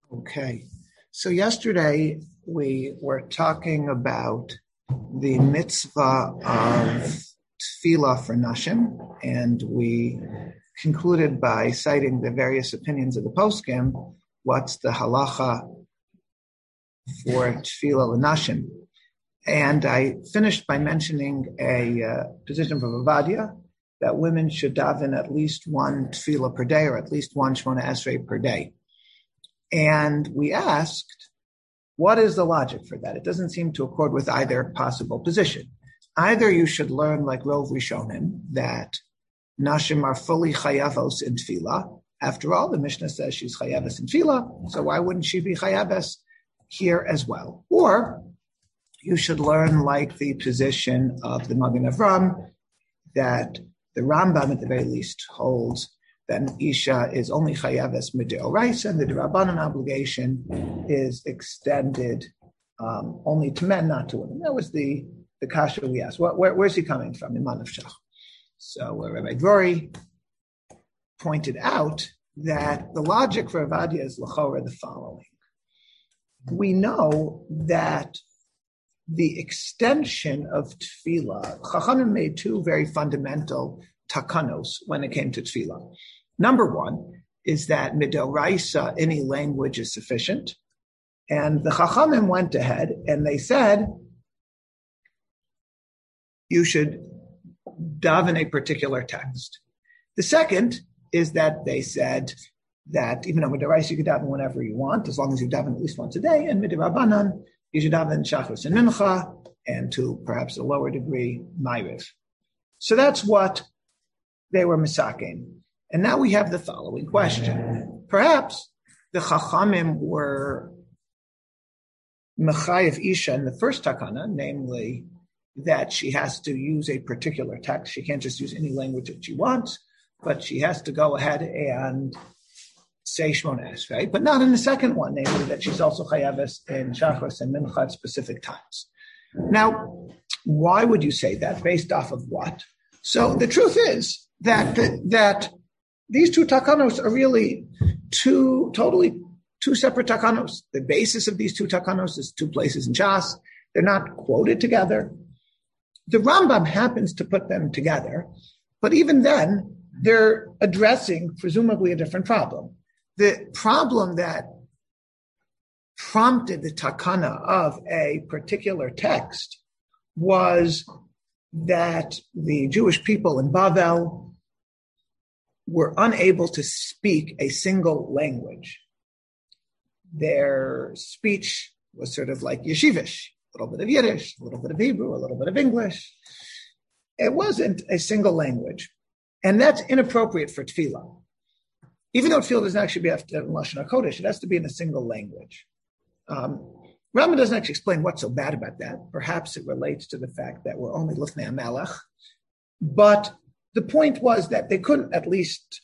Okay. So yesterday we were talking about the mitzvah of tefillah for nashim, and we concluded by citing the various opinions of the poskim. What's the halacha for tefillah l'nashim? And I finished by mentioning a position from Avadia that women should daven at least one tefillah per day, or at least one Shmona Esrei per day. And we asked, what is the logic for that? It doesn't seem to accord with either possible position. Either you should learn like Rov Rishonim that nashim are fully chayavos in tefillah. After all, the Mishnah says she's chayavos in tefillah, so why wouldn't she be chayavos here as well? Or you should learn like the position of the Magen Avram, that the Rambam at the very least holds that an Isha is only chayaves mideoraisa, and the D'Rabbanan obligation is extended only to men, not to women. That was the kasha we asked. Where's he coming from? In Manavshach. So Rabbi Drori pointed out that the logic for Avadia is l'chora the following. We know that the extension of tefillah, Chachamim made two very fundamental takanos when it came to tefillah. Number one is that midoraisa, any language is sufficient. And the Chachamim went ahead and they said, you should daven a particular text. The second is that they said that even though midoraisa, you can daven whenever you want, as long as you daven at least once a day, and midorabanan, you should daven shachris and mincha, and to perhaps a lower degree, ma'ariv. So that's what they were misaking. And now we have the following question. Perhaps the Chachamim were mechayev Isha in the first takana, namely that she has to use a particular text. She can't just use any language that she wants, but she has to go ahead and say Shmona Esrei, but not in the second one, namely that she's also chayaves in Shachris and Mincha at specific times. Now, why would you say that? Based off of what? So the truth is that these two takanos are really two separate takanos. The basis of these two takanos is two places in Shas. They're not quoted together. The Rambam happens to put them together, but even then, they're addressing presumably a different problem. The problem that prompted the takana of a particular text was that the Jewish people in Bavel were unable to speak a single language. Their speech was sort of like yeshivish, a little bit of Yiddish, a little bit of Hebrew, a little bit of English. It wasn't a single language. And that's inappropriate for tefillah. Even though tefillah doesn't actually have to have Lashon HaKodesh, it has to be in a single language. Rambam doesn't actually explain what's so bad about that. Perhaps it relates to the fact that we're only Lifnei HaMelech. But the point was that they couldn't at least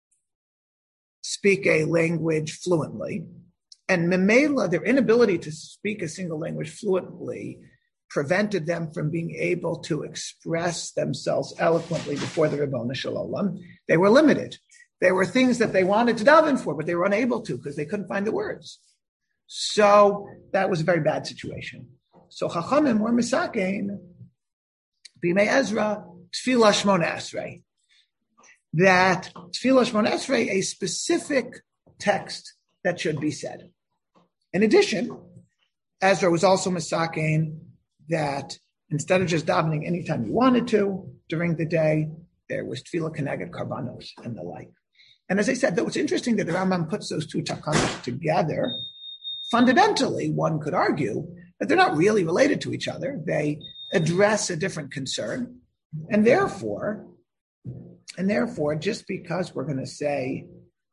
speak a language fluently. And Memela, their inability to speak a single language fluently prevented them from being able to express themselves eloquently before the Ribono Shel Olam. They were limited. There were things that they wanted to daven for, but they were unable to because they couldn't find the words. So that was a very bad situation. So Chachamim were misakein, B'mei Ezra, Tefillah Shmona Esrei. That Tefillah Shmona Esrei, a specific text that should be said. In addition, Ezra was also misakein that instead of just davening anytime you wanted to during the day, there was Tefillah Keneged Karbanos and the like. And as I said, though it's interesting that the Rambam puts those two takanos together, fundamentally, one could argue that they're not really related to each other. They address a different concern. And therefore, just because we're going to say,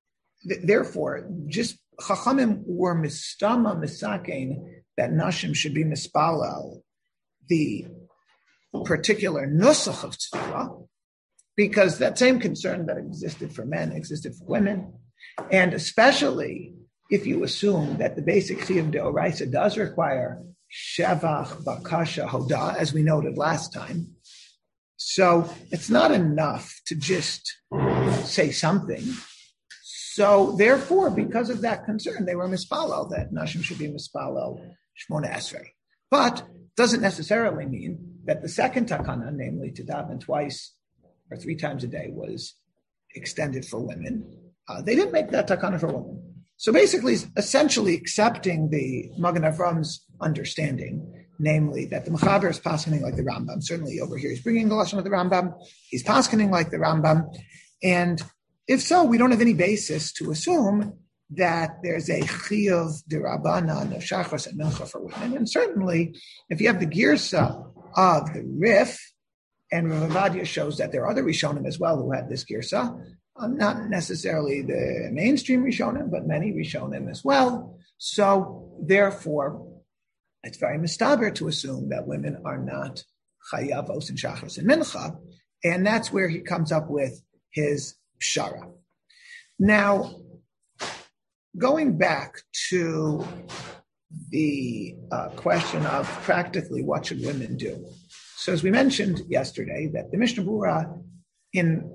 just Chachamim were mistama misakein that Nashim should be mispalel, the particular nusach of tefillah, because that same concern that existed for men existed for women. And especially if you assume that the basic chiyuv deoraisa does require shevach, bakasha, hoda, as we noted last time. So it's not enough to just say something. So therefore, because of that concern, they were mispalel, that Nashim should be mispalel Shmona Esrei. But doesn't necessarily mean that the second takana, namely to daven twice or 3 times a day, was extended for women. They didn't make that takana for women. So basically, essentially accepting the Magen Avram's understanding, namely that the Mechaber is paskening like the Rambam. Certainly over here he's bringing the Lashon of the Rambam. He's paskening like the Rambam. And if so, we don't have any basis to assume that there's a chiyuv d'Rabbanan of Shachris and Mincha for women. And certainly, if you have the girsa of the Rif, and Rav Ovadia shows that there are other Rishonim as well who had this girsa, not necessarily the mainstream Rishonim, but many Rishonim as well. So therefore, it's very mistaber to assume that women are not chayavos and Shachris and Mincha, and that's where he comes up with his pshara. Now, going back to the question of practically what should women do. So as we mentioned yesterday, that the Mishnah Berurah in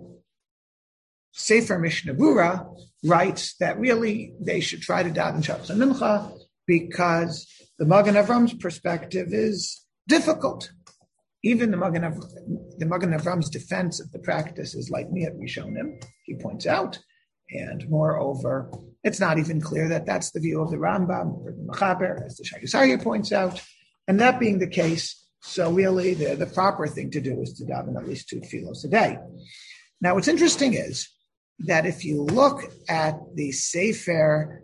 Sefer Mishnah Berurah writes that really they should try to daven Shachris and Mincha because the Magen Avram's perspective is difficult. Even the Magen Avram's defense of the practice is like Miyat Rishonim, he points out. And moreover, it's not even clear that that's the view of the Rambam or the Mechaber, as the Shai Yisarya points out. And that being the case, so really the proper thing to do is to daven at least 2 tefillos a day. Now, what's interesting is that if you look at the Sefer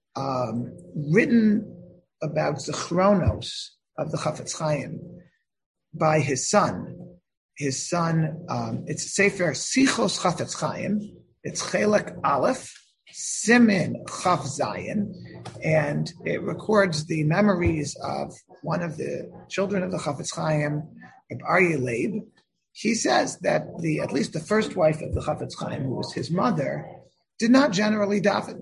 written about Zichronos of the Chafetz Chaim by his son, it's a Sefer Sichos Chafetz Chaim. It's Chelek Aleph, Simin Chaf Zayin, and it records the memories of one of the children of the Chafetz Chaim, Aryeh Leib. He says that at least the first wife of the Chafetz Chaim, who was his mother, did not generally daven.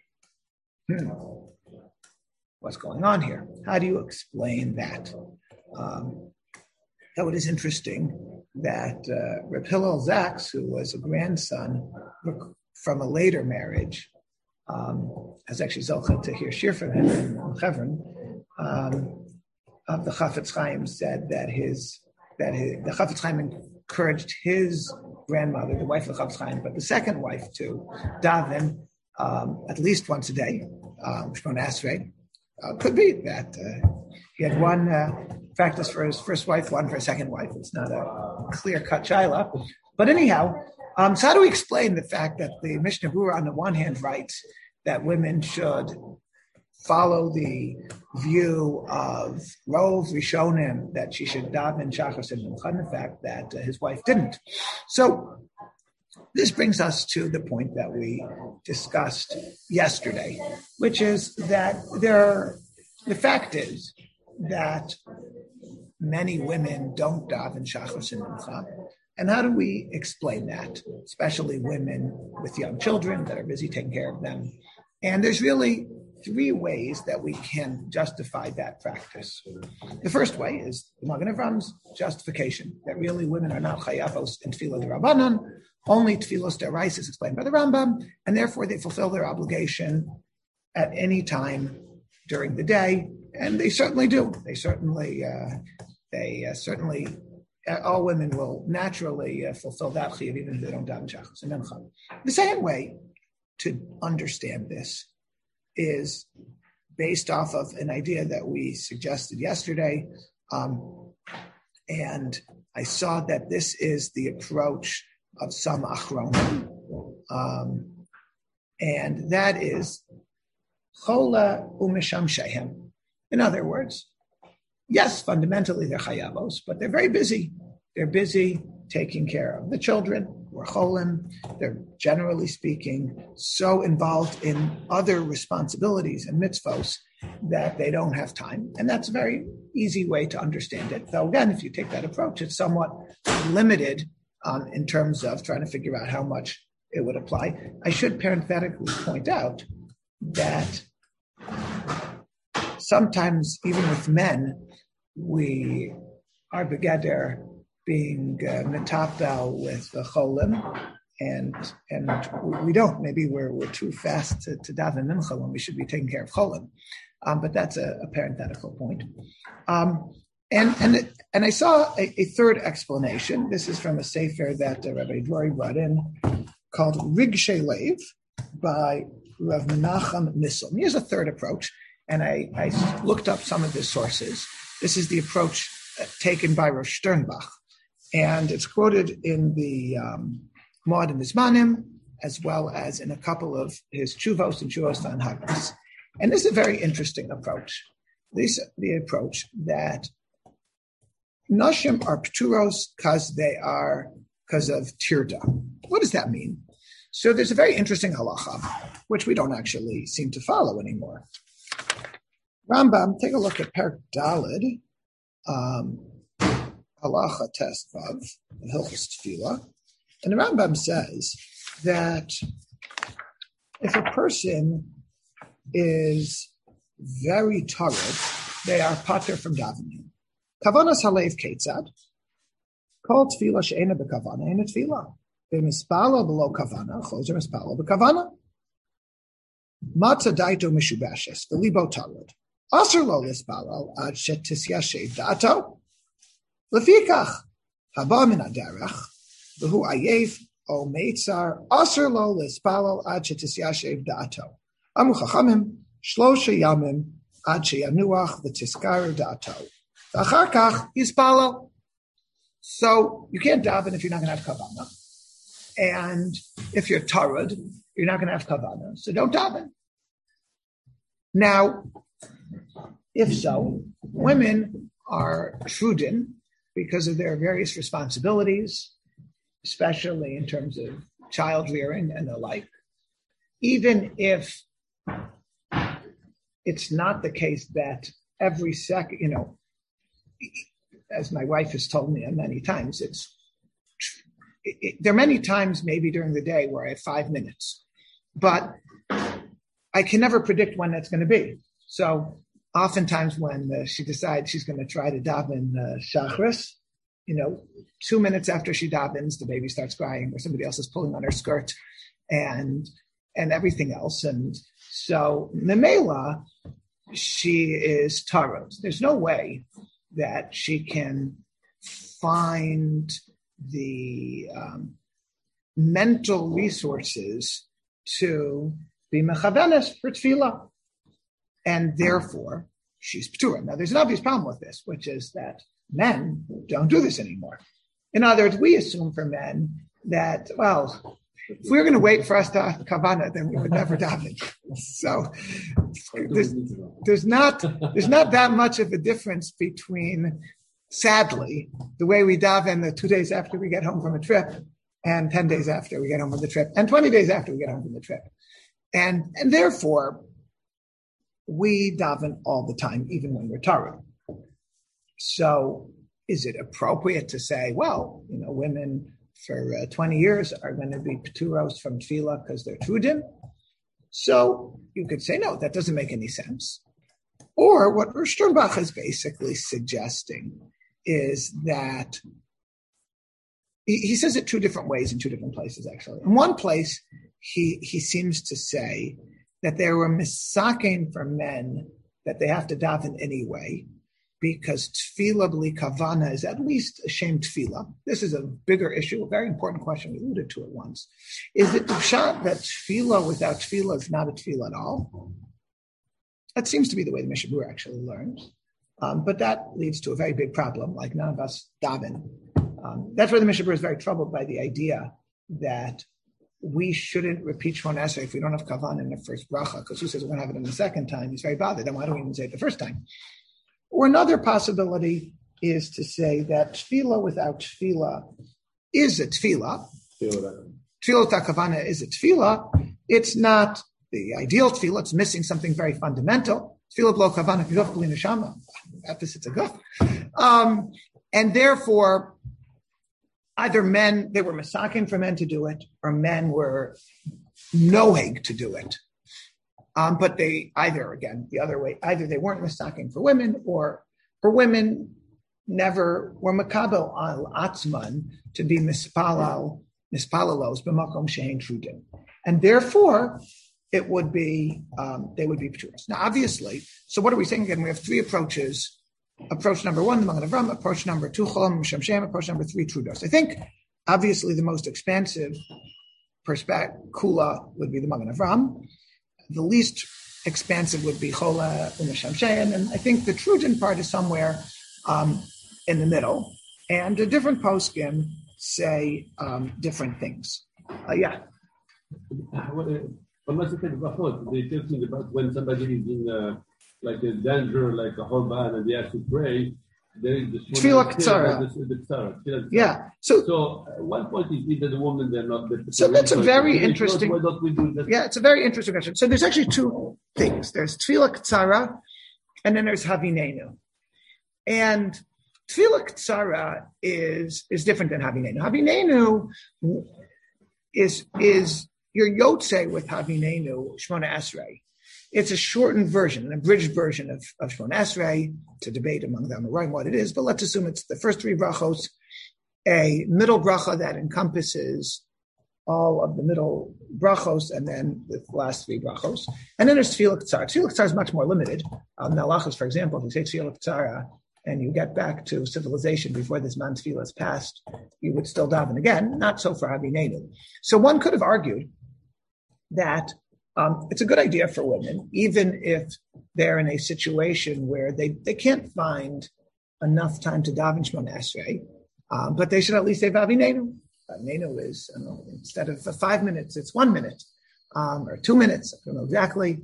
What's going on here? How do you explain that? Though it is interesting that Reb Hillel Zaks, who was a grandson from a later marriage, has actually Zolcha to hear shir from him in Hebron, of the Chafetz Chaim said that the Chafetz Chaim encouraged his grandmother, the wife of the Chafetz Chaim, but the second wife to daven at least once a day, Shmona Esrei. Could be that he had one practice for his first wife, one for his second wife. It's not a clear-cut shaila. But anyhow, so how do we explain the fact that the Mishnah Berurah on the one hand writes that women should follow the view of Rov Rishonim, that she should daven Shachris and Mincha, and the fact that his wife didn't. So this brings us to the point that we discussed yesterday, which is that the fact is that many women don't daven Shachris and Mincha. And how do we explain that, especially women with young children that are busy taking care of them? And there's really 3 ways that we can justify that practice. The first way is the Magen Avram's justification, that really women are not chayavos in tefillah d'Rabbanan, only tefillos d'Oraisa is explained by the Rambam, and therefore they fulfill their obligation at any time during the day, and they certainly do. They certainly, all women will naturally fulfill that chiyuv even if they don't daven Shachris and Mincha. The second way to understand this is based off of an idea that we suggested yesterday, and I saw that this is the approach of some achronim, and that is chola umisham shehem. In other words, yes, fundamentally they're chayavos, but they're very busy. They're busy taking care of the children, or cholim. They're generally speaking so involved in other responsibilities and mitzvos that they don't have time. And that's a very easy way to understand it. Though again, if you take that approach, it's somewhat limited in terms of trying to figure out how much it would apply. I should parenthetically point out that sometimes, even with men, we are begeder being metapel with the cholim, and we don't. Maybe we're too fast to daven mincha when we should be taking care of cholin. But that's a parenthetical point. And I saw a third explanation. This is from a sefer that Rabbi Drori brought in called Rigshay Lev by Rav Menachem Nissel. Here's a third approach, and I looked up some of his sources. This is the approach taken by Rav Sternbach, and it's quoted in the Moed Mizmanim, as well as in a couple of his Chuvos and Chuvos Tanhagos. And this is a very interesting approach. This is the approach that Nashim are pturos because of tirda. What does that mean? So there's a very interesting halacha, which we don't actually seem to follow anymore. Rambam, take a look at Perek Daled, halacha test vav, Hilchos Tefillah. And the Rambam says that if a person is very tired, they are pater from davening. Kavanas halev ketzad, kol tefillah she'ena bekavana, ena tefillah. B'mispalo below kavana, chozer mispalo bekavana. Matzah daito mishubashes, v'libo tarud. Aser lo lispalo ad shetisyashev da'ato. Lefikach, haba min aderech, v'hu ayev o meitzar, aser lo lispalo ad shetisyashev da'ato. Amu chachamim, shlosha yamim, ad sheyanuach v'tiskaru da'ato. V'achar kach yispalo. So you can't daven if you're not going to have kavana. And if you're tarud, you're not going to have kavana. So don't daven. Now, if so, women are trudin because of their various responsibilities, especially in terms of child rearing and the like. Even if it's not the case that every second, as my wife has told me many times, there are many times maybe during the day where I have 5 minutes, but I can never predict when that's going to be. So oftentimes when she decides she's going to try to daven shachris, 2 minutes after she davens, the baby starts crying or somebody else is pulling on her skirt and everything else. And so Memela, she is tarot. There's no way that she can find the mental resources to be mechavenes for tefillah, and therefore she's p'tura. Now, there's an obvious problem with this, which is that men don't do this anymore. In other words, we assume for men that, well, if we were going to wait for us to have kavana, then we would never daven. So there's not that much of a difference between, sadly, the way we daven the 2 days after we get home from a trip, and 10 days after we get home from the trip, and 20 days after we get home from the trip. And therefore, we daven all the time, even when we're tired. So is it appropriate to say, well, women for 20 years are going to be pturos from tefillah because they're trudim? So you could say, no, that doesn't make any sense. Or what Sternbach is basically suggesting is that he says it 2 different ways in 2 different places, actually. In one place, he seems to say that there were misakein for men that they have to daven anyway, because tefillah b'li kavana is at least a shame tefillah. This is a bigger issue, a very important question. We alluded to it once. Is it pshat that tefillah without tefillah is not a tefillah at all? That seems to be the way the Mishnah Berurah actually learns. But that leads to a very big problem, like none of us daven. That's why the Mishnah Berurah is very troubled by the idea that we shouldn't repeat Shemona Esrei if we don't have kavan in the first bracha, because who says we're going to have it in the second time? He's very bothered. Then why don't we even say it the first time? Or another possibility is to say that tefillah without tefillah is a tefillah. Tefillah without kavana is a tefillah. It's not the ideal tefillah. It's missing something very fundamental. Tefillah b'lo kavana guf b'li neshama. It's a guf. And therefore, either men, they were masakin for men to do it, or men were noheg to do it. But they either, again, the other way, either they weren't masakin for women, or for women never were makabel al atzman to be mispalal mispalalos b'makom she'ein trudin, and therefore it would be they would be pturos. Now, obviously, so what are we saying again? We have three approaches. Approach number one, the Magen Avram. Approach number two, Cholam Shamshem. Approach number three, Trudos. I think obviously the most expansive perspective, Kula, would be the Magen Avram. The least expansive would be Chola Shamshem, and I think the Trudin part is somewhere in the middle. And the different poskim say different things. Yeah. They're talking about when somebody is in like a danger, like a Horban, and they have to pray. There is the Tefillah Ktsara. Yeah. So at one point is either the woman they're not. So that's a very interesting. Why don't we do that? Yeah, it's a very interesting question. So there's actually two things. There's Tefillah Ktsara, and then there's Havinenu. And Tefillah Ktsara is different than Havinenu. Havinenu is your Yotze with Havinenu Shmona Esrei. It's a shortened version, an abridged version of Shmona Esrei. It's a debate among them around what it is, but let's assume it's the first three brachos, a middle bracha that encompasses all of the middle brachos, and then the last three brachos. And then there's Tefillah Ktsara. Tefillah Ktsara is much more limited. Nalachos, for example, if you say Tefillah Ktsara and you get back to civilization before this man Tefillah is passed, you would still daven again. Not so for Havinenu. So one could have argued that it's a good idea for women, even if they're in a situation where they can't find enough time to daven Shmona Esrei, but they should at least say Havinenu. Havinenu is, instead of 5 minutes, it's 1 minute, or 2 minutes. I don't know exactly.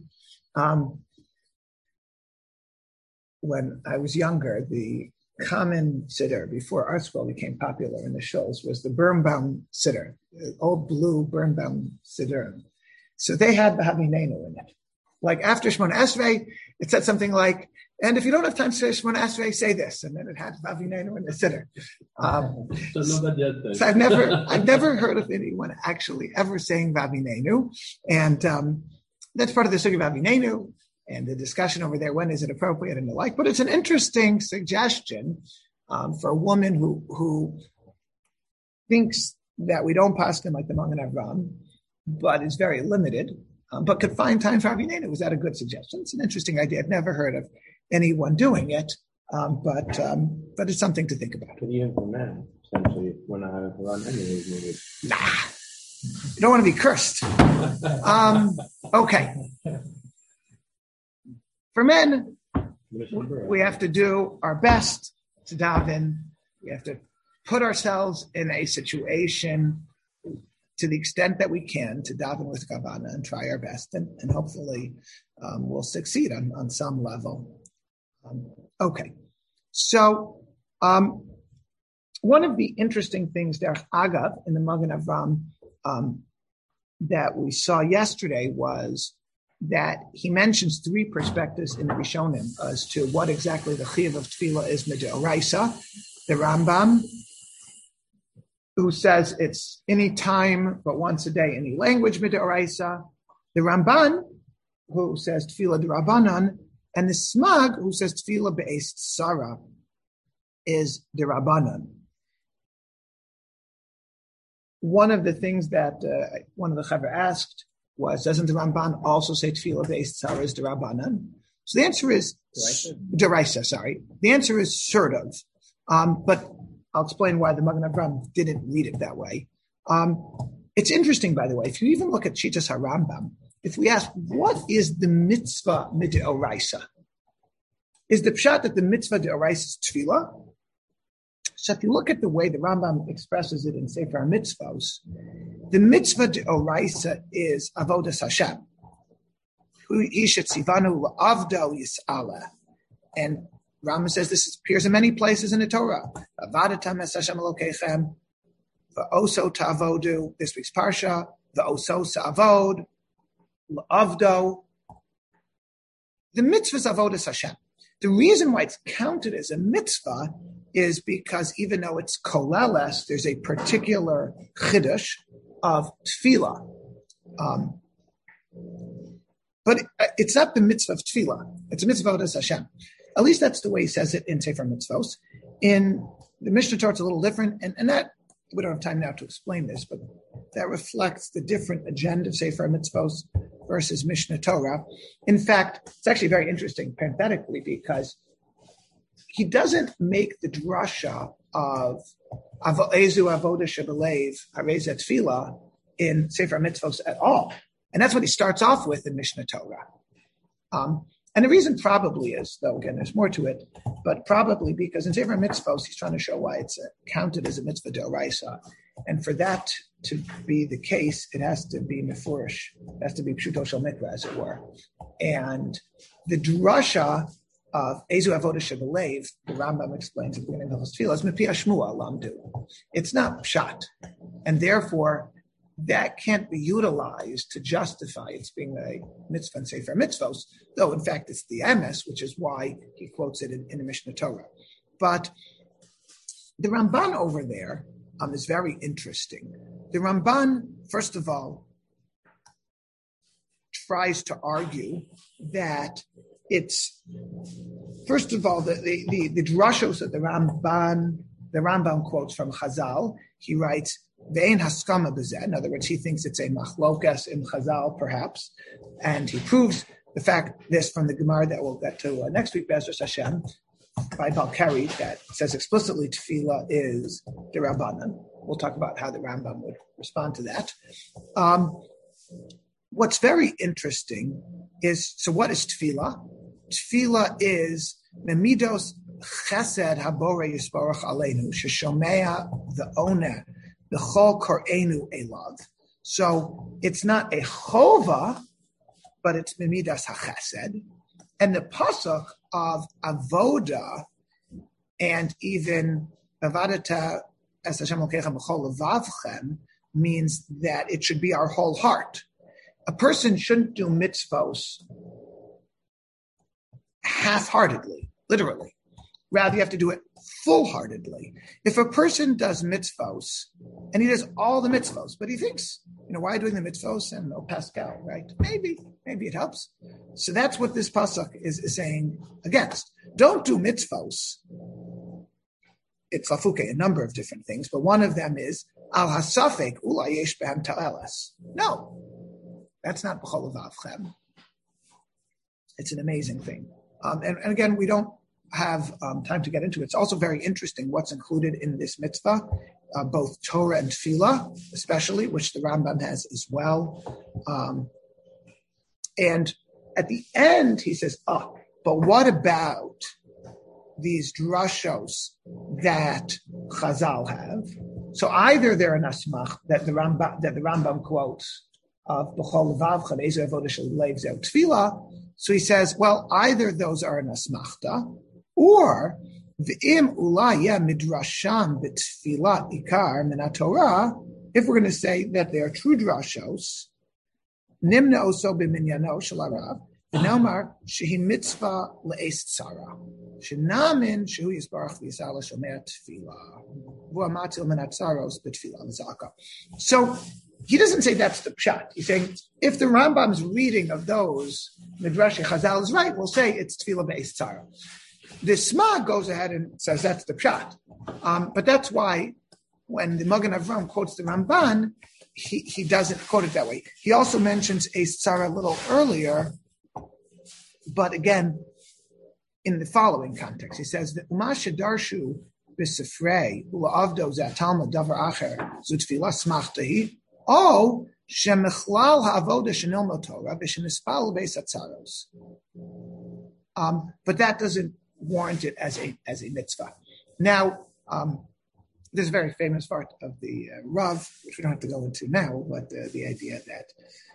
When I was younger, the common siddur before Art Scroll became popular in the shows was the Birnbaum siddur, the old blue Birnbaum siddur. So they had the Havinenu in it. Like after Shmona Esrei, it said something like, and if you don't have time to say Shmona Esrei, say this. And then it had Havinenu in the siddur. So I've never heard of anyone actually ever saying Havinenu. And that's part of the sugya of Havinenu and the discussion over there, when is it appropriate and the like. But it's an interesting suggestion for a woman who thinks that we don't pass them like the Magen Avram, but is very limited, but could find time for Havinenu. Was that a good suggestion? It's an interesting idea. I've never heard of anyone doing it, but it's something to think about. But even for men, essentially, we're not having to run anyways, maybe. Nah, you don't want to be cursed. Okay. For men, we have to do our best to daven. We have to put ourselves in a situation to the extent that we can to daven with kavana and try our best, and hopefully we'll succeed on some level. Okay, so one of the interesting things, Derech Agav, in the Magen Avram that we saw yesterday was that he mentions three perspectives in the Rishonim as to what exactly the chiyuv of tefillah is midoraisa. The Rambam, who says it's any time but once a day, any language midoraisa. The Ramban, who says tefillah d'Rabbanan, and the Smag, who says tefillah be'es tzara is d'Rabbanan. One of the things that one of the Chaver asked was, doesn't the Ramban also say tefillah be'es tzara is d'Rabbanan? So the answer is d'Oraisa. The answer is sort of, but I'll explain why the Magen Avram didn't read it that way. It's interesting, by the way, if you even look at Shitas HaRambam, if we ask, what is the mitzvah midoraisa? Is the pshat that the mitzvah d'oraisa is tefillah? So if you look at the way the Rambam expresses it in Sefer HaMitzvos, the mitzvah d'oraisa is avodas Hashem. And Rambam says this appears in many places in the Torah. This week's parsha, v'oso sa'avod, l'avdo. The mitzvah is avodas Hashem. The reason why it's counted as a mitzvah is because even though it's koleles, there's a particular chiddush of tefillah. But it's not the mitzvah of tefillah. It's a mitzvah of avodas Hashem. At least that's the way he says it in Sefer Mitzvos. In the Mishnah Torah, it's a little different, and that we don't have time now to explain this, but that reflects the different agenda of Sefer Mitzvos versus Mishnah Torah. In fact, it's actually very interesting, parenthetically, because he doesn't make the drasha of Ezu Avoda Shebelev Harezet Tefillah in Sefer Mitzvos at all. And that's what he starts off with in Mishnah Torah. And the reason probably is, though, again, there's more to it, but probably because in Sefer Mitzvos, he's trying to show why it's counted as a mitzvah d'oraisa. And for that to be the case, it has to be mefurish. It has to be pshuto shel mikra, as it were. And the drasha of Ezu Avoda Shebelev, the Rambam explains at the beginning of the Tefillah, is Mepi Shmuel Lamdu. It's not pshat. And therefore, that can't be utilized to justify its being a mitzvah and Sefer Mitzvos, though in fact it's the emes, which is why he quotes it in the Mishnah Torah. But the Ramban over there is very interesting. The Ramban, first of all, tries to argue that it's, first of all, the drashos that the Rambam quotes from Chazal. He writes, Ve'ein haskama b'zeh. In other words, he thinks it's a machlokas in Chazal, perhaps, and he proves the fact this from the Gemara that we'll get to next week, Be'ezras Hashem, by Balkari, that says explicitly tefillah is derabanan. We'll talk about how the Rambam would respond to that. What's very interesting is, so what is tefillah? Tefillah is memidos chesed habore yisbarach aleinu sheshomea the owner b'chol kor'enu elav. So it's not a chova, but it's memidas hachesed. And the pasuk of avoda and even avadata es Hashem Elokecha b'chol levavchem means that it should be our whole heart. A person shouldn't do mitzvos half-heartedly, literally. Rather, you have to do it full-heartedly. If a person does mitzvos, and he does all the mitzvos, but he thinks, why doing the mitzvos and no Pascal, right? Maybe it helps. So that's what this pasuk is saying against. Don't do mitzvos. It's lafuke, a number of different things, but one of them is al hasafek ula yesh behem ta'elas. No, that's not b'chol levavchem. It's an amazing thing. And again, we don't have time to get into it. It's also very interesting what's included in this mitzvah, both Torah and Tefillah, especially, which the Rambam has as well. And at the end, he says, but what about these drashos that Chazal have? So either they're an asmach that the Rambam quotes of B'chol Levavchem Ezu Avoda Shebelev Zeu Tefillah. So he says, well, either those are an asmachta, or v'im ulaya midrasham b'tfilat ikar min Torah. If we're going to say that they are true drashos, nimna oso b'minyano shel harav v'nomar shehi mitzvah le'es tzara shenamin shehu yisbarach v'yisala shomer tefillah v'amatil min atzaros b'tfilah l'zaka. So he doesn't say that's the pshat. He's saying if the Rambam's reading of those Midrash Chazal is right, we'll say it's tefillah be'es tzara. The Sma goes ahead and says that's the pshat. But that's why when the Magen Avram quotes the Ramban, he doesn't quote it that way. He also mentions be'es tzara a little earlier, but again, in the following context. He says that Uma shedarshu b'sifrei u'la'avdo zeh talmud davar acher zu tefillah smachtahi. Oh, shemechlal ha'avoda shenilmo Torah v'shenispal beis atzaros. But that doesn't warrant it as a mitzvah. Now, there's a very famous part of the Rav, which we don't have to go into now, but the idea that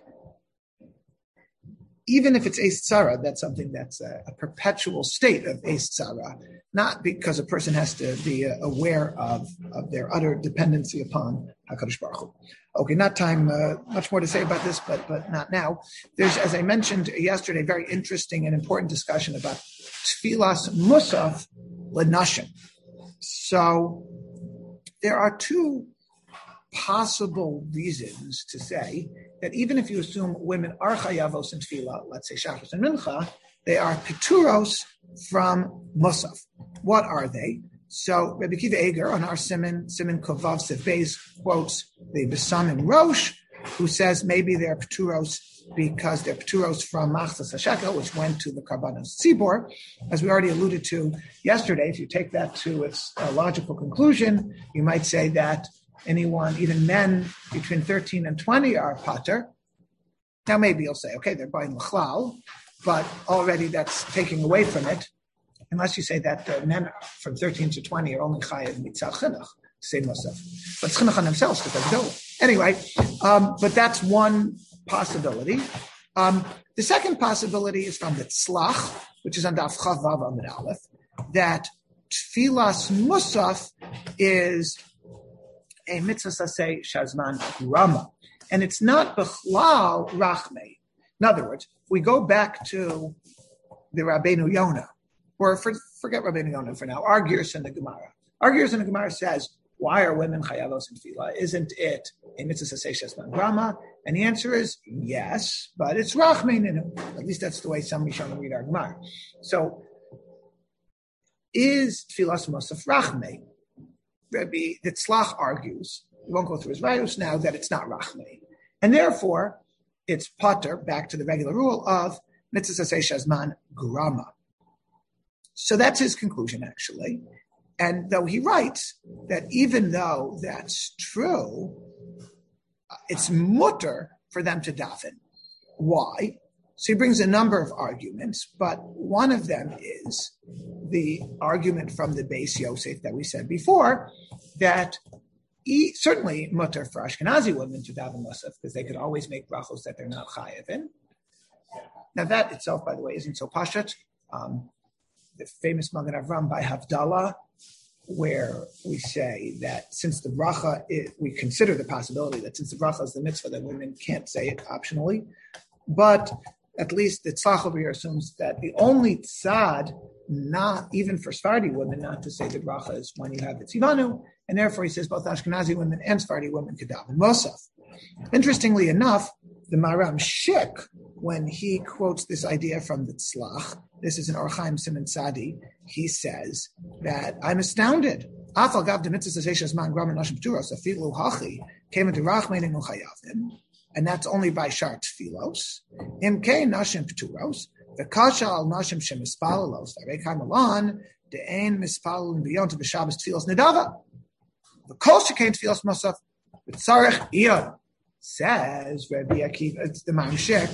even if it's be'es tzara, that's something that's a perpetual state of be'es tzara, not because a person has to be aware of their utter dependency upon HaKadosh Baruch Hu. Okay, not time, much more to say about this, but not now. There's, as I mentioned yesterday, very interesting and important discussion about Tfilas Musaf L'Nashim. So there are two possible reasons to say that even if you assume women are chayavos in tefillah, let's say Shachris and Mincha, they are peturos from Musaf. What are they? So Rabbi Akiva Eger on our Siman Kovav Sif Beis quotes the Besam and Rosh, who says maybe they're Pturos because they're Pturos from Machzas HaShekel, which went to the Karbanos Tzibor. As we already alluded to yesterday, if you take that to its logical conclusion, you might say that anyone, even men between 13 and 20 are Pater. Now maybe you'll say, okay, they're buying L'chlal, but already that's taking away from it, unless you say that men from 13 to 20 are only Chayav Mitzah Chinuch, say Musaf. But it's Chinuch on themselves because they're Gdolim. Anyway, but that's one possibility. The second possibility is from the Tzlach, which is on Daf Chav Vav Amud Aleph, that Tfilas Musaf is a mitzvah saseh shazman rama, and it's not bechlal rachmei. In other words, if we go back to the Rabbeinu Yonah, or forget Rabbeinu Yonah for now, Arguers in the Gemara. Arguers in the Gemara says, why are women chayavos in tefillah? Isn't it a mitzvah saseh shazman rama? And the answer is yes, but it's rachmei ninu. At least that's the way some Rishonim read our Gemara. So, is tfilas musaf rachmei? Rabbi Tzlach argues, we won't go through his rayos now, that it's not rachmei. And therefore, it's pater, back to the regular rule of mitzvah saseh shazman grama. So that's his conclusion, actually. And though he writes that even though that's true, it's mutter for them to daven. Why? So he brings a number of arguments, but one of them is the argument from the Beis Yosef that we said before, that certainly mutter for Ashkenazi women to daven musaf, because they could always make brachos that they're not chayav in. Now that itself, by the way, isn't so pashat. The famous Magen Avram by Havdalah, where we say that since the bracha, we consider the possibility that since the bracha is the mitzvah, that women can't say it optionally, but at least the tzach over here assumes that the only tzad, not even for Sephardi women, not to say the bracha is when you have the tzivanu, and therefore he says both Ashkenazi women and Sephardi women could daven musaf. Interestingly enough, the Maram Shik, when he quotes this idea from the tzlach, this is an Or Chaim Siman Tzadi, he says that I'm astounded. Afal gav de mitzvah saseh man gram nashim pturos afilu hachi came into rachmein enu chayavim. And that's only by shar tfilos. Imkei nashim pturos, the kasha al nashim shem mispalalos, v'reikam alon, the ein mispalin beyond to b'shabbos tfilos nedava. The kol shekain tfilos musaf, v'tzarech iyad, says Rabbi Akiva, it's the Mamshik.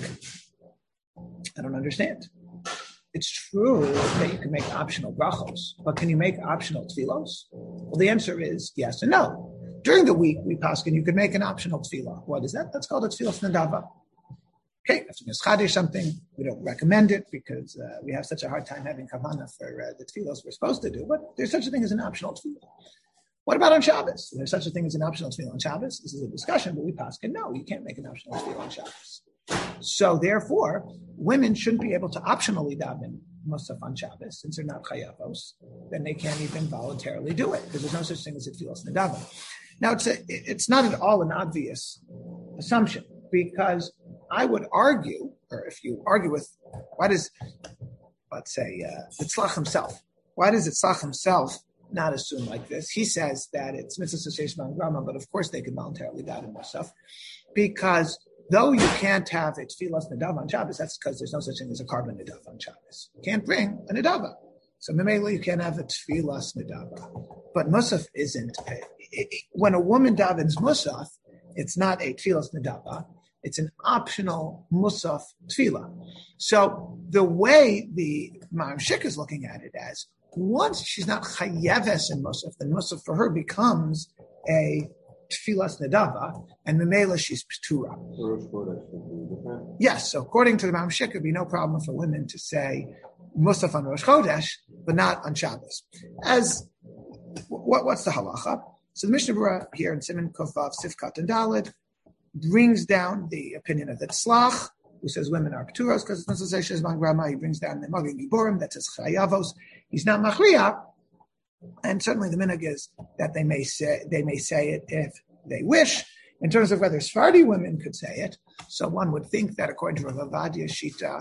I don't understand. It's true that you can make optional brachos, but can you make optional tfilos? Well, the answer is yes and no. During the week, we paskin, you could make an optional tefillah. What is that? That's called a tefillah nadava. Okay, if you mischadish something, we don't recommend it because we have such a hard time having kavanah for the tefillos we're supposed to do, but there's such a thing as an optional tefillah. What about on Shabbos? There's such a thing as an optional tefillah on Shabbos. This is a discussion, but we paskin, no, you can't make an optional tefillah on Shabbos. So therefore, women shouldn't be able to optionally daven musaf on Shabbos, since they're not chayavos, then they can't even voluntarily do it, because there's no such thing as a tefillas nadava. Now, it's not at all an obvious assumption, because I would argue, or if you argue with, why does, let's say, the tzlach himself, why does the tzlach himself not assume like this? He says that it's mitzvah saseh man grama, but of course they can voluntarily daven musaf, because though you can't have a tefillas nadav on Shabbos, that's because there's no such thing as a carbon nadav on Shabbos. You can't bring a nadava. So memela, you can't have a tefillas nadava. But musaf isn't. When a woman davens musaf, it's not a tefillas nadava. It's an optional musaf tefillah. So the way the Maram Shik is looking at it as, once she's not chayeves in musaf, then musaf for her becomes a tefillas nadava, and memela she's p'tura. Yes, so according to the Maram Shik, it'd be no problem for women to say musaf on Rosh Chodesh, but not on Shabbos. As what's the halacha? So the Mishnah Berurah here in Siman Kofav Sifkat and Daled brings down the opinion of the Tzlach, who says women are p'turos because it's not so say man grama. He brings down the Magen Giborim that says chayavos. He's not machriya. And certainly the minhag is that they may say it if they wish. In terms of whether Sephardi women could say it, so one would think that according to Rav Avadia's Shita,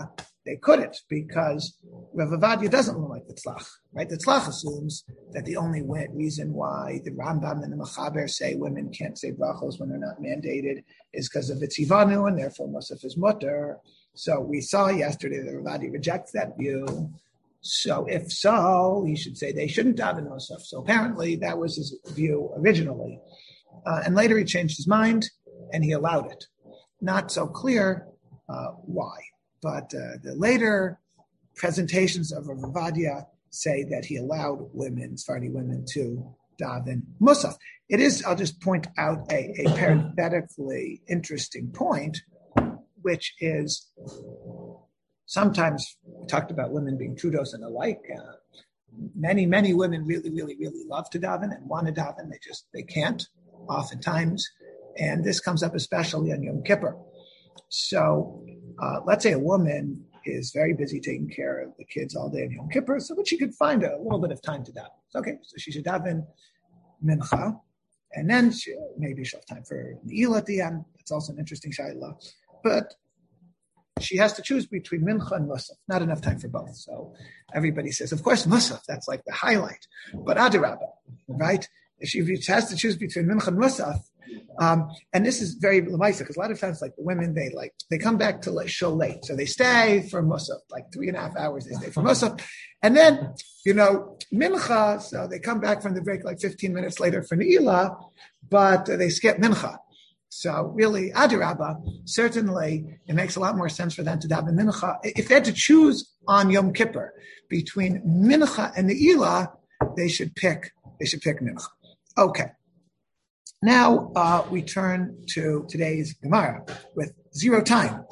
they couldn't, because Rav Ovadia doesn't look like the Tzlach, right? The Tzlach assumes that the only reason why the Rambam and the Mechaber say women can't say brachos when they're not mandated is because of Vitzivanu, and therefore Musaf is mutter. So we saw yesterday that Rav Ovadia rejects that view. So if so, he should say they shouldn't daven Musaf. So apparently that was his view originally. And later he changed his mind and he allowed it. Not so clear why. But the later presentations of Rav Ovadia say that he allowed women, Sephardi women, to daven Musaf. It is, I'll just point out a parenthetically interesting point, which is sometimes we talked about women being trudos and the like. Many women really love to daven and want to daven. They can't, oftentimes. And this comes up especially on Yom Kippur. So let's say a woman is very busy taking care of the kids all day on Yom Kippur, but she could find a little bit of time to daven. Okay, so she should daven mincha, and then maybe she'll have time for Ne'ilah at the end. That's also an interesting shayla. But she has to choose between mincha and musaf. Not enough time for both. So everybody says, of course, musaf, that's like the highlight. But adirabba, right? If she has to choose between mincha and musaf, and this is very lemaisa, because a lot of times, like the women, they come back to shul late, so they stay for musaf, like 3.5 hours. They stay for musaf, and then mincha. So they come back from the break like 15 minutes later for ne'ilah, but they skip mincha. So really, adirabba, certainly it makes a lot more sense for them to daven mincha. If they had to choose on Yom Kippur between mincha and ne'ilah, they should pick mincha. Okay. Now we turn to today's Gemara with zero time.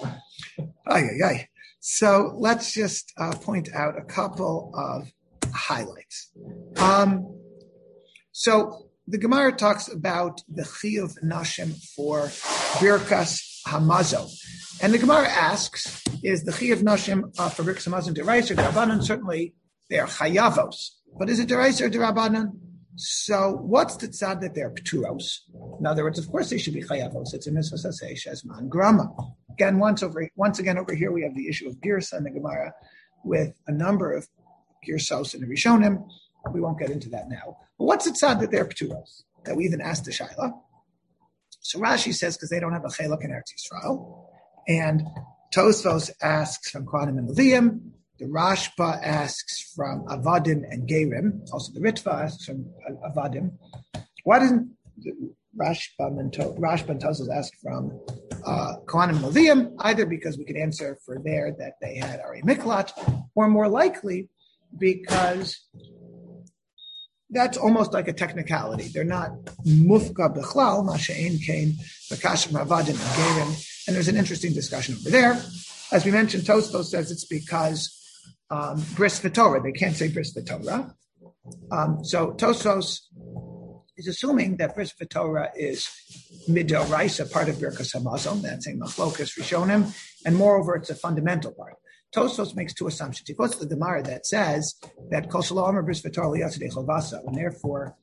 So let's just point out a couple of highlights. So the Gemara talks about the chiyuv nashim for birkas hamazon, and the Gemara asks: is the chiyuv nashim for birkas hamazon deraisa or derabanan? Certainly they are chayavos, but is it deraisa or derabanan? So what's the tzad that they're pturos? In other words, of course they should be chayavos. It's a mitzvah saseh shezman grama. Again, once again over here we have the issue of girsa in the Gemara with a number of girsos in the Rishonim. We won't get into that now. But what's the tzad that they're pturos? That we even asked the Shaila. So Rashi says because they don't have a chelak in Eretz Yisrael, and Tosfos asks from Kohanim and Leviim. The Rashba asks from Avadim and Gerim. Also, the Ritva asks from Avadim. Why doesn't Rashba and Tosfos ask from Kohanim and Leviim? Either because we could answer for there that they had Ari Miklat, or more likely because that's almost like a technicality. They're not mufka b'chlal, masha'in kain, b'kashim Avadim and Gerim. And there's an interesting discussion over there. As we mentioned, Tosfos says it's because bris v'torah. They can't say bris v'torah. So Tosfos is assuming that bris v'torah is midoraisa, part of birkas hamazon. That's a machlokas rishonim, and moreover, it's a fundamental part. Tosfos makes two assumptions. He quotes the Gemara that says that kol shelo amar bris v'torah liyatzidei chovasa, and therefore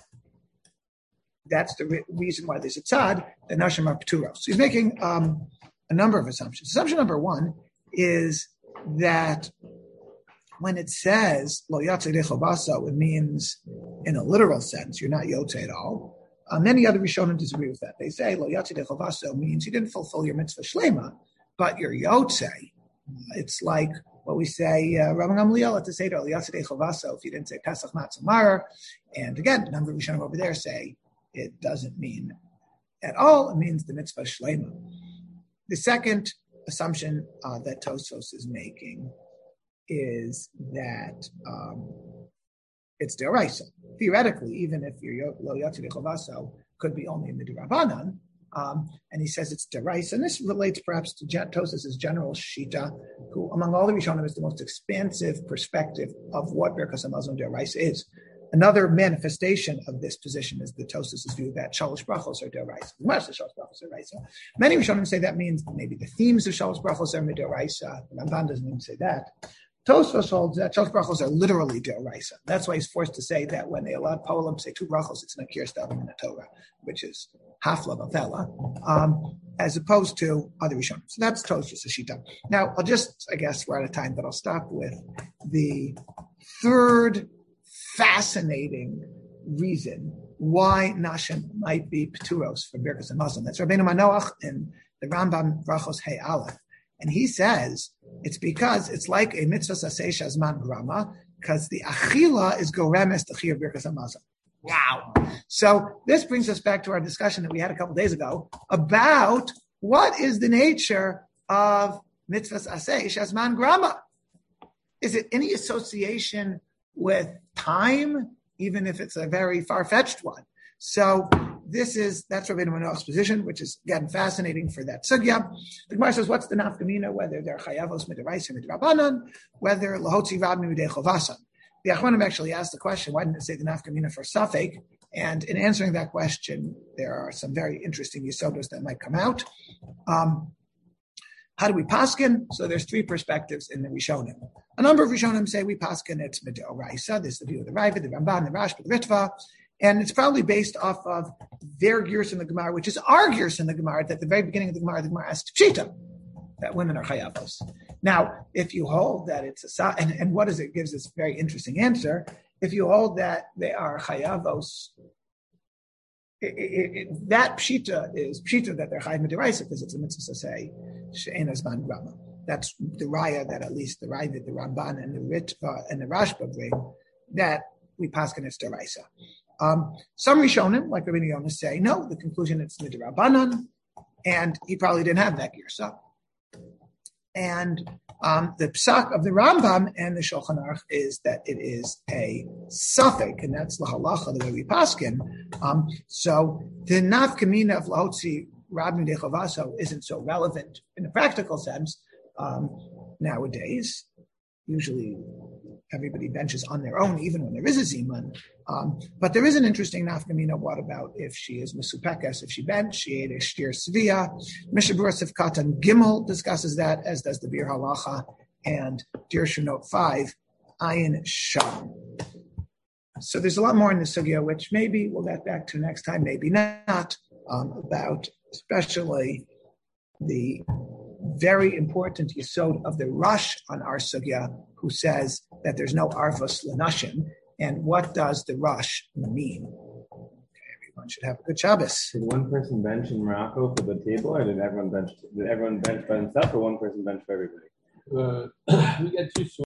that's the reason why there's a tzad that nashim are pturos. So he's making a number of assumptions. Assumption number one is that when it says lo yatzei chovasa, it means in a literal sense you're not yotzei at all. Many other Rishonim disagree with that. They say lo yatzei chovasa means you didn't fulfill your mitzvah shlema, but you're yotzei. It's like what we say, Rabban Gamliel at the Seder lo yatzei chovasa if you didn't say Pesach Matzah Maror. And again, a number of Rishonim over there say it doesn't mean at all. It means the mitzvah shlema. The second assumption that Tosfos is making is that it's deraisa. Theoretically, even if your lo yatzei chovasa could be only in the derabanan, and he says it's deraisa, and this relates perhaps to Tosfos' general shita, who among all the Rishonim is the most expansive perspective of what birkas hamazon deraisa is. Another manifestation of this position is the Tosfos' view that shalosh brachos are deraisa. Many Rishonim say that means maybe the themes of shalosh brachos are midoraisa. Ramban doesn't even say that. Tosfos holds that shalosh brachos are literally deoraisa. That's why he's forced to say that when they allowed Polam to say 2 brachos, it's nakir stavim in the Torah, which is hafla bavela, as opposed to other Rishonim. So that's Tosfos Shita. Now, I'll just, I guess we're out of time, but I'll stop with the third fascinating reason why Nashim might be Peturos for Birkas and Muslim. That's Rabbeinu Manoach in the Rambam Brachos Hey Aleph. And he says it's because it's like a mitzvah saseh shazman grama, because the achila is goremes t'chiyah birkas hamazon. Wow. So this brings us back to our discussion that we had a couple days ago about what is the nature of mitzvah saseh shazman grama. Is it any association with time, even if it's a very far-fetched one? So that's Rabbeinu Manoach's position, which is, again, fascinating for that sugya. The Gemara says, what's the nafkamina, whether they're chayavos midaraisa midrabanan, whether lahotzi rab midei chovasan. The Achronim actually asked the question, why didn't it say the nafkamina for safek? And in answering that question, there are some very interesting yisodos that might come out. How do we paskin? So there's 3 perspectives in the Rishonim. A number of Rishonim say we paskin it's midoraisa. This is the view of the Ravid, the Ramban, the Rashba, the Ritva. And it's probably based off of their gears in the Gemara, which is our gears in the Gemara, that at the very beginning of the Gemara asked Pshita, that women are chayavos. Now, if you hold that it's a, and what is it? Gives this very interesting answer. If you hold that they are chayavos, that Pshita is Pshita that they're chayav midiraisa, because it's a mitzvah to say, she'en azman grama. That's the raya that at least the Ravid, the Ramban, and the Ritva, and the Rashba bring, that we paskin it's deraisa. Some Rishonim, like Rabbeinu Yonah, say, no, the conclusion it's midrabanan, and he probably didn't have that girsa. And the psak of the Rambam and the Shulchan Aruch is that it is a suffix, and that's lahalacha, the way we paskin. So the nafkamina of lahotzi rab midei chovaso isn't so relevant in a practical sense nowadays. Usually everybody benches on their own, even when there is a ziman. But there is an interesting nafkamina. What about if she is mesupekes? If she bench, she ate a shtir svia. Mishabura Sifkatan Gimel discusses that, as does the Bir Halacha and Dir Shunot 5, Ayin Sham. So there's a lot more in the sugya, which maybe we'll get back to next time, maybe not, about especially the very important yesod of the Rosh on our sugya, who says that there's no arvos lenashim, and what does the Rosh mean? Okay, everyone should have a good Shabbos. Did one person bench in Morocco for the table, or did everyone bench by himself, or one person bench for everybody? We get 2